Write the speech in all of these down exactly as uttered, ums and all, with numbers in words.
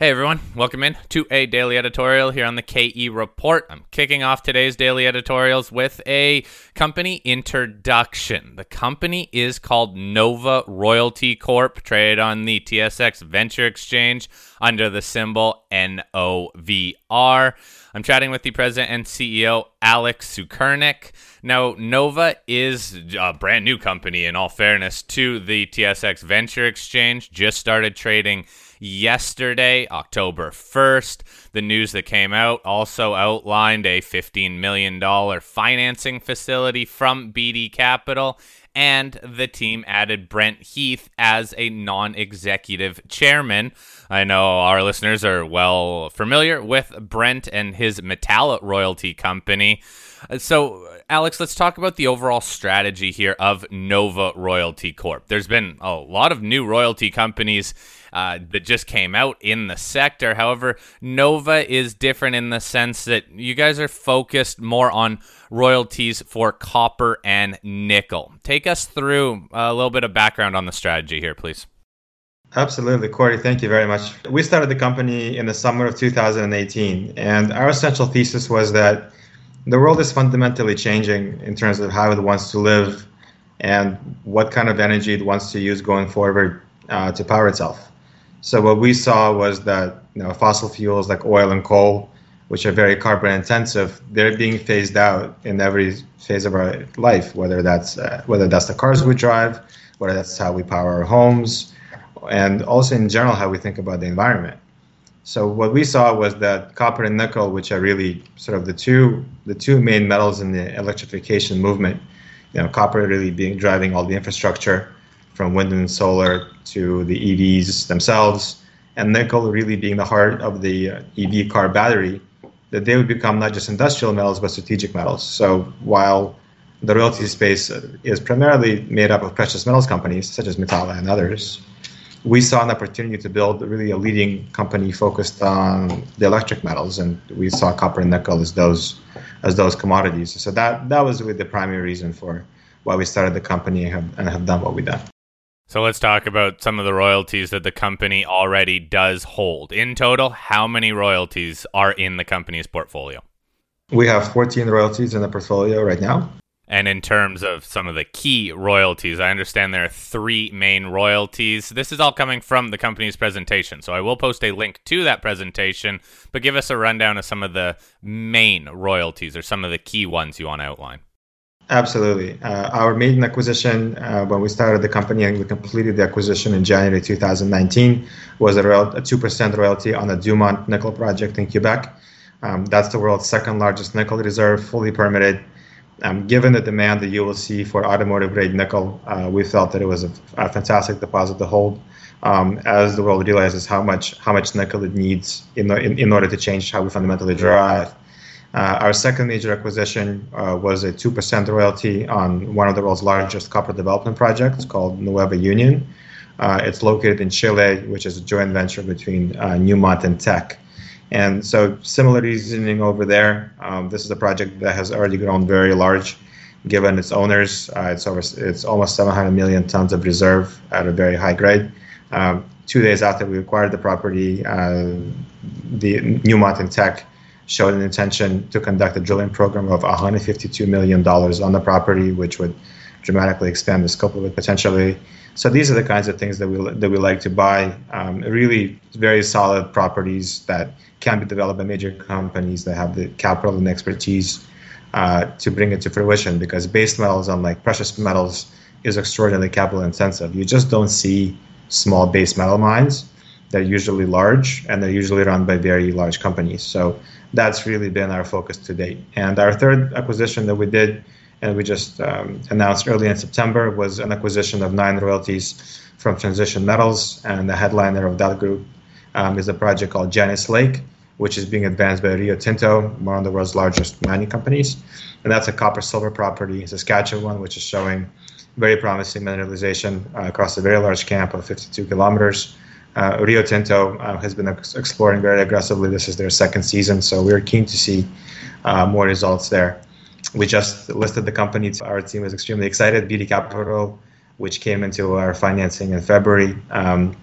Hey everyone, welcome in to a daily editorial here on the K E Report. I'm kicking off today's daily editorials with a company introduction. The company is called Nova Royalty Corp, traded on the T S X Venture Exchange under the symbol N O V R. I'm chatting with the president and C E O, Alex Cukernick. Now, Nova is a brand new company, in all fairness, to the T S X Venture Exchange. Just started trading yesterday, October first. The news that came out also outlined a fifteen million dollars financing facility from B D Capital, and the team added Brent Heath as a non-executive chairman. I know our listeners are well familiar with Brent and his Metalla Royalty Company. So, Alex, let's talk about the overall strategy here of Nova Royalty Corp. There's been a lot of new royalty companies uh, that just came out in the sector. However, Nova is different in the sense that you guys are focused more on royalties for copper and nickel. Take us through a little bit of background on the strategy here, please. Absolutely, Corey. Thank you very much. We started the company in the summer of two thousand eighteen, and our essential thesis was that the world is fundamentally changing in terms of how it wants to live and what kind of energy it wants to use going forward uh, to power itself. So what we saw was that you know, fossil fuels like oil and coal, which are very carbon intensive, they're being phased out in every phase of our life, whether that's uh, whether that's the cars we drive, whether that's how we power our homes, and also in general how we think about the environment. So what we saw was that copper and nickel, which are really sort of the two the two main metals in the electrification movement, you know, copper really being driving all the infrastructure from wind and solar to the E Vs themselves, and nickel really being the heart of the uh, E V car battery, that they would become not just industrial metals but strategic metals. So while the royalty space is primarily made up of precious metals companies such as Metalla and others, we saw an opportunity to build really a leading company focused on the electric metals, and we saw copper and nickel as those as those commodities. So that that was really the primary reason for why we started the company and have, and have done what we've done. So let's talk about some of the royalties that the company already does hold. In total, how many royalties are in the company's portfolio? We have fourteen royalties in the portfolio right now. And in terms of some of the key royalties, I understand there are three main royalties. This is all coming from the company's presentation, so I will post a link to that presentation, but give us a rundown of some of the main royalties or some of the key ones you want to outline. Absolutely. Uh, our maiden acquisition, uh, when we started the company and we completed the acquisition in January two thousand nineteen, was a, royal- a two percent royalty on the Dumont nickel project in Quebec. Um, that's the world's second largest nickel reserve, fully permitted. Um, given the demand that you will see for automotive-grade nickel, uh, we felt that it was a, a fantastic deposit to hold, um, as the world realizes how much how much nickel it needs in, in, in order to change how we fundamentally drive. Uh, our second major acquisition uh, was a two percent royalty on one of the world's largest copper development projects called Nueva Union. Uh, it's located in Chile, which is a joint venture between uh, Newmont and Teck. And so similar reasoning over there. Um, this is a project that has already grown very large, given its owners. Uh, it's over, it's almost seven hundred million tons of reserve at a very high grade. Um, two days after we acquired the property, uh, the Newmont and Teck showed an intention to conduct a drilling program of one hundred fifty-two million dollars on the property, which would dramatically expand the scope of it potentially. So these are the kinds of things that we that we like to buy. Um, really very solid properties that can be developed by major companies that have the capital and expertise uh, to bring it to fruition, because base metals, unlike precious metals, is extraordinarily capital intensive. You just don't see small base metal mines. They're usually large, and they're usually run by very large companies. So that's really been our focus to date. And our third acquisition that we did, and we just um, announced early in September, was an acquisition of nine royalties from Transition Metals, and the headliner of that group um, is a project called Janus Lake, which is being advanced by Rio Tinto, one of the world's largest mining companies. And that's a copper-silver property in Saskatchewan, which is showing very promising mineralization uh, across a very large camp of fifty-two kilometers. Uh, Rio Tinto uh, has been ex- exploring very aggressively. This is their second season, so we're keen to see uh, more results there. We just listed the company. Our team is extremely excited. B D Capital, which came into our financing in February, um,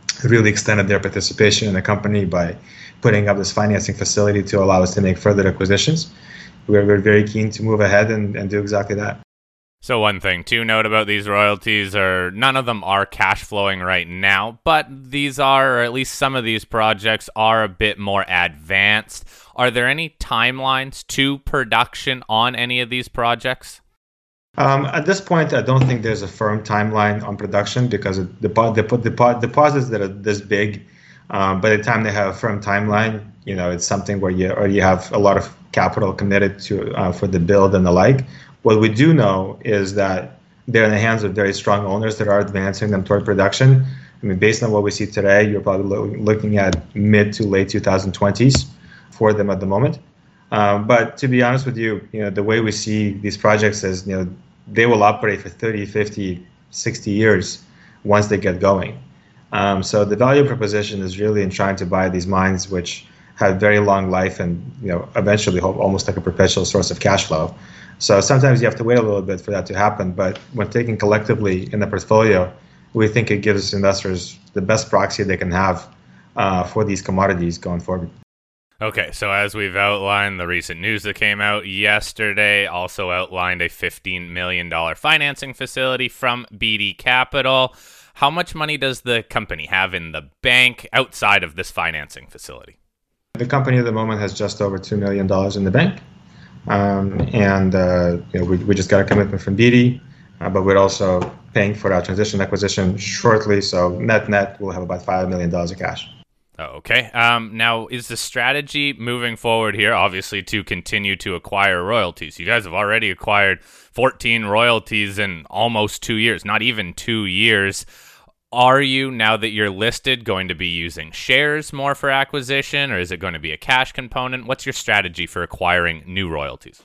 really extended their participation in the company by putting up this financing facility to allow us to make further acquisitions. We're, we're very keen to move ahead and, and do exactly that. So one thing to note about these royalties are none of them are cash flowing right now, but these are, or at least some of these projects are a bit more advanced. Are there any timelines to production on any of these projects? Um, at this point, I don't think there's a firm timeline on production because the the, the deposits that are this big, um, by the time they have a firm timeline, you know, it's something where you already have a lot of capital committed to uh, for the build and the like. What we do know is that they're in the hands of very strong owners that are advancing them toward production. I mean, based on what we see today, you're probably lo- looking at mid to late twenty twenties for them at the moment. Um, but to be honest with you, you know, the way we see these projects is, you know, they will operate for thirty, fifty, sixty years once they get going. Um, so the value proposition is really in trying to buy these mines, which have very long life and, you know, eventually almost like a perpetual source of cash flow. So sometimes you have to wait a little bit for that to happen. But when taken collectively in the portfolio, we think it gives investors the best proxy they can have uh, for these commodities going forward. Okay, so as we've outlined, the recent news that came out yesterday also outlined a fifteen million dollars financing facility from B D Capital. How much money does the company have in the bank outside of this financing facility? The company at the moment has just over two million dollars in the bank. Um, and uh, you know, we, we just got a commitment from B D, uh, but we're also paying for our transition acquisition shortly. So net net, we'll have about five million dollars of cash. Okay. Um, now, is the strategy moving forward here, obviously, to continue to acquire royalties? You guys have already acquired fourteen royalties in almost two years, not even two years. Are you, now that you're listed, going to be using shares more for acquisition, or is it going to be a cash component? What's your strategy for acquiring new royalties?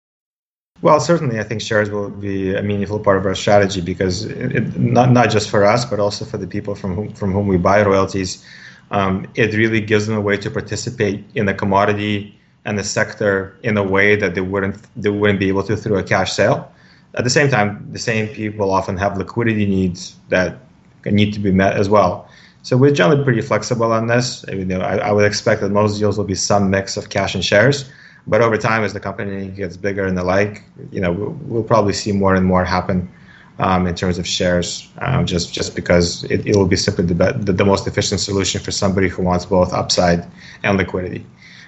Well, certainly, I think shares will be a meaningful part of our strategy because it, it, not not just for us, but also for the people from whom, from whom we buy royalties. Um, it really gives them a way to participate in the commodity and the sector in a way that they wouldn't they wouldn't be able to through a cash sale. At the same time, the same people often have liquidity needs that need to be met as well. So we're generally pretty flexible on this. I, mean, you know, I, I would expect that most deals will be some mix of cash and shares, but over time, as the company gets bigger and the like, you know, we'll, we'll probably see more and more happen um, in terms of shares, um, just just because it, it will be simply the, the the most efficient solution for somebody who wants both upside and liquidity.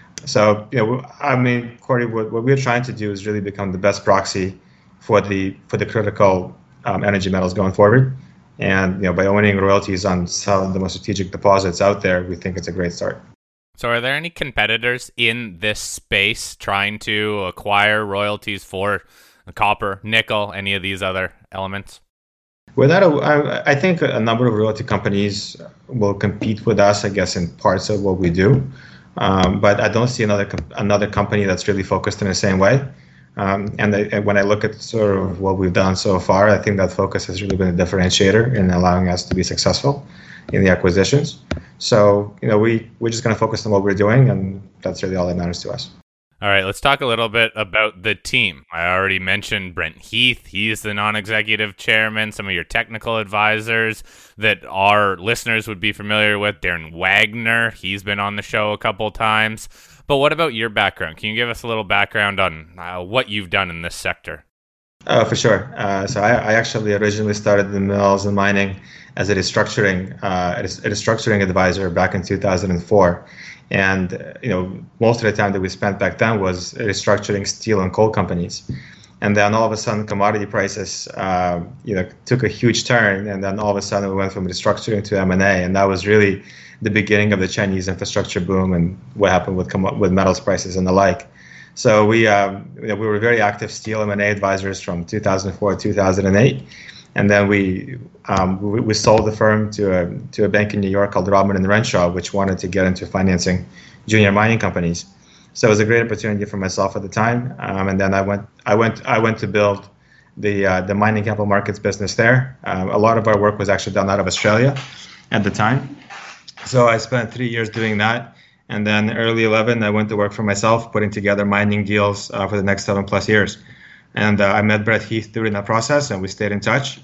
So, you know, I mean, Corey, what, what we're trying to do is really become the best proxy for the for the critical um, energy metals going forward. And, you know, by owning royalties on some of the most strategic deposits out there, we think it's a great start. So are there any competitors in this space trying to acquire royalties for copper, nickel, any of these other elements? Without a, I think a number of royalty companies will compete with us, I guess, in parts of what we do. Um, but I don't see another another company that's really focused in the same way. Um, and, I, and when I look at sort of what we've done so far, I think that focus has really been a differentiator in allowing us to be successful in the acquisitions. So, you know, we, we're just going to focus on what we're doing, and that's really all that matters to us. All right, let's talk a little bit about the team. I already mentioned Brent Heath. He's the non-executive chairman. Some of your technical advisors that our listeners would be familiar with, Darren Wagner. He's been on the show a couple times. But what about your background? Can you give us a little background on uh, what you've done in this sector? Oh, for sure. Uh, so I, I actually originally started in metals and mining as a restructuring uh, a restructuring advisor back in two thousand four. And, uh, you know, most of the time that we spent back then was restructuring steel and coal companies. And then all of a sudden, commodity prices, uh, you know, took a huge turn. And then all of a sudden, we went from restructuring to M and A. And that was really the beginning of the Chinese infrastructure boom and what happened with com- with metals prices and the like. So we um, you know, we were very active steel M and A advisors from two thousand four to two thousand eight. And then we, um, we we sold the firm to a to a bank in New York called Rodman and Renshaw, which wanted to get into financing junior mining companies. So it was a great opportunity for myself at the time. Um, and then I went I went I went to build the uh, the mining capital markets business there. Um, a lot of our work was actually done out of Australia at the time. So I spent three years doing that. And then early eleven, I went to work for myself, putting together mining deals uh, for the next seven plus years. And uh, I met Brett Heath during that process, and we stayed in touch.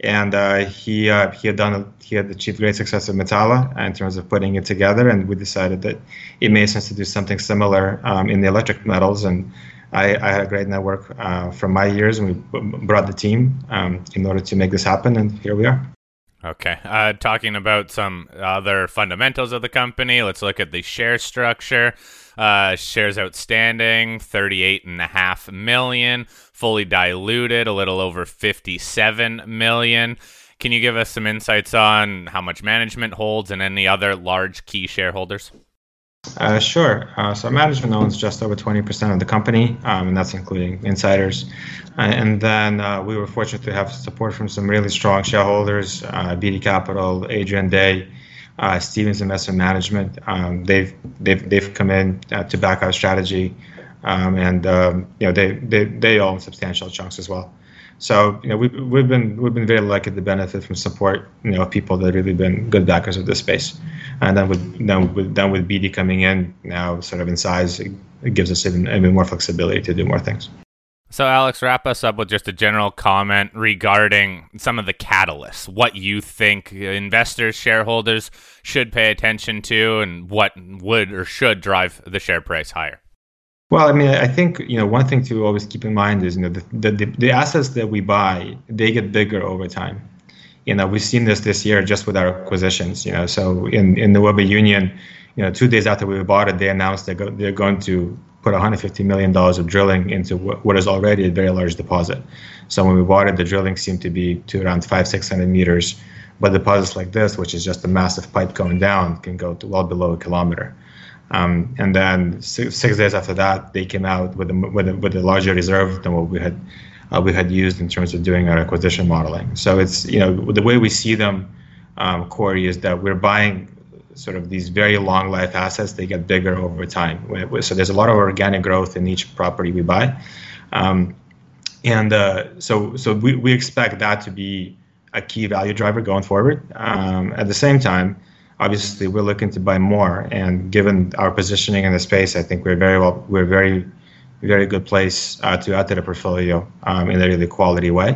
And uh, he uh, he had done he had achieved great success at Metalla in terms of putting it together, and we decided that it made sense to do something similar um, in the electric metals. And I, I had a great network uh, from my years, and we brought the team um, in order to make this happen, and here we are. Okay. Uh, talking about some other fundamentals of the company, let's look at the share structure. Uh, shares outstanding, thirty-eight point five million, fully diluted, a little over fifty-seven million. Can you give us some insights on how much management holds and any other large key shareholders? Uh, sure. Uh, so management owns just over twenty percent of the company, um, and that's including insiders. Uh, and then uh, we were fortunate to have support from some really strong shareholders, uh, B D Capital, Adrian Day, uh, Stevens Investment Management. Um, they've they've they've come in uh, to back our strategy, um, and um, you know they, they they own substantial chunks as well. So you know we've we've been we've been very lucky to benefit from support, you know, people that have really been good backers of this space. And then with then with then with B D coming in now, sort of in size, it, it gives us even, even more flexibility to do more things. So Alex, wrap us up with just a general comment regarding some of the catalysts, what you think investors, shareholders should pay attention to, and what would or should drive the share price higher. Well, I mean, I think, you know, one thing to always keep in mind is, you know, the the, the assets that we buy, they get bigger over time. You know, we've seen this this year just with our acquisitions. You know, so in in the Nueva Union, you know, two days after we bought it, they announced they go, they're going to put one hundred fifty million dollars of drilling into what is already a very large deposit. So when we bought it, the drilling seemed to be to around five, six hundred meters, but deposits like this, which is just a massive pipe going down, can go to well below a kilometer. Um, and then six, six days after that, they came out with a, with a, with a larger reserve than what we had uh, we had used in terms of doing our acquisition modeling. So it's, you know, the way we see them, um, Corey, is that we're buying sort of these very long life assets. They get bigger over time. So there's a lot of organic growth in each property we buy. Um, and uh, so so we, we expect that to be a key value driver going forward. Um, at the same time, obviously, we're looking to buy more. And given our positioning in the space, I think we're very well, we're very, very good place uh, to add to the portfolio um, in a really quality way.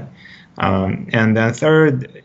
Um, and then third,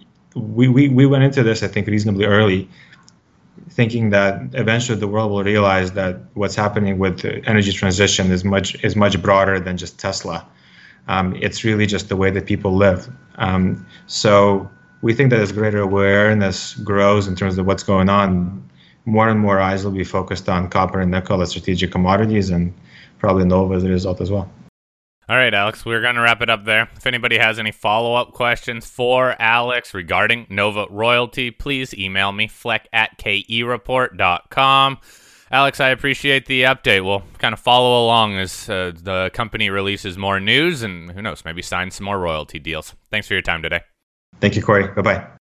we, we, we went into this, I think, reasonably early, thinking that eventually the world will realize that what's happening with the energy transition is much is much broader than just Tesla. Um, it's really just the way that people live. Um, so we think that as greater awareness grows in terms of what's going on, more and more eyes will be focused on copper and nickel as strategic commodities, and probably Nova as a result as well. All right, Alex, we're going to wrap it up there. If anybody has any follow-up questions for Alex regarding Nova Royalty, please email me, fleck at k e report dot com. Alex, I appreciate the update. We'll kind of follow along as uh, the company releases more news and, who knows, maybe sign some more royalty deals. Thanks for your time today. Thank you, Corey. Bye-bye.